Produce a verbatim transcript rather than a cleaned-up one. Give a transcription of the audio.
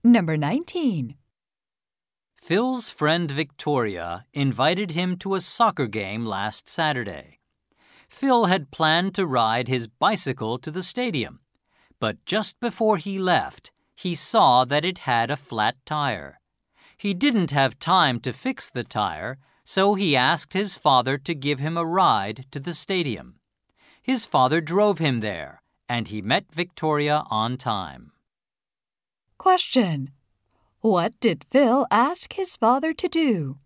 Number nineteen. Phil's friend Victoria invited him to a soccer game last Saturday. Phil had planned to ride his bicycle to the stadium, but just before he left, he saw that it had a flat tire. He didn't have time to fix the tire, so he asked his father to give him a ride to the stadium. His father drove him there, and he met Victoria on time. Question. What did Phil ask his father to do?